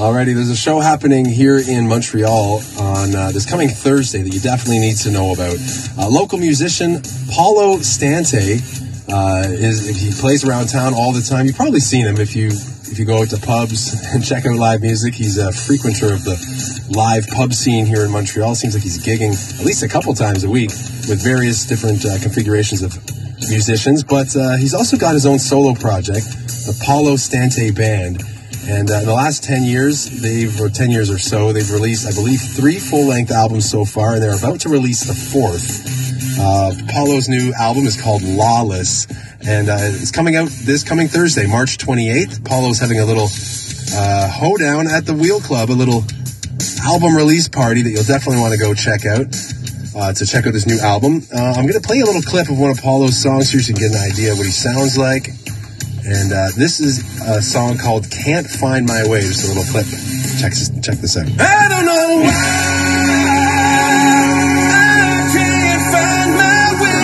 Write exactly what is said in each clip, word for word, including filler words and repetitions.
Alrighty, there's a show happening here in Montreal on uh, this coming Thursday that you definitely need to know about. Uh, local musician Paulo Stante uh, is he plays around town all the time. You've probably seen him if you if you go out to pubs and check out live music. He's a frequenter of the live pub scene here in Montreal. Seems like he's gigging at least a couple times a week with various different uh, configurations of musicians. But uh, he's also got his own solo project, the Paulo Stante Band. And uh, in the last ten years, they've, or ten years or so, they've released, I believe, three full-length albums so far, and they're about to release the fourth. Uh, Paulo's new album is called Lawless, and uh, it's coming out this coming Thursday, March twenty-eighth. Paulo's having a little uh, hoedown at the Wheel Club, a little album release party that you'll definitely want to go check out, uh, to check out his new album. Uh, I'm going to play a little clip of one of Paulo's songs so you can get an idea of what he sounds like. And uh, this is a song called Can't Find My Way. Just a little clip. Check, check this out. I don't know why I can't find my way.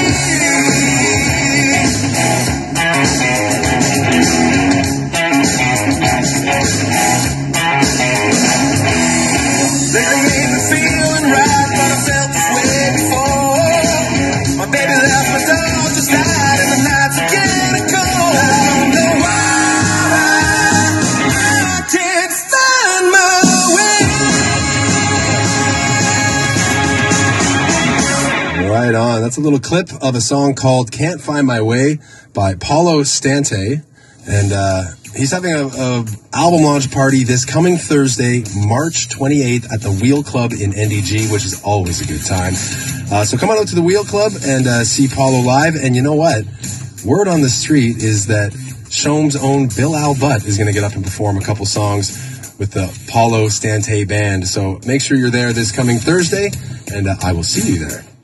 They made me feeling right, but I felt this way before. My baby left my dog just died, and the nights are getting cold. Right on. That's a little clip of a song called Can't Find My Way by Paulo Stante. And uh, he's having a, a album launch party this coming Thursday, March twenty-eighth at the Wheel Club in N D G, which is always a good time. Uh, so come on out to the Wheel Club and uh, see Paulo live. And you know what? Word on the street is that Shome's own Bill Al Butt is going to get up and perform a couple songs with the Paulo Stante Band. So make sure you're there this coming Thursday, and uh, I will see you there.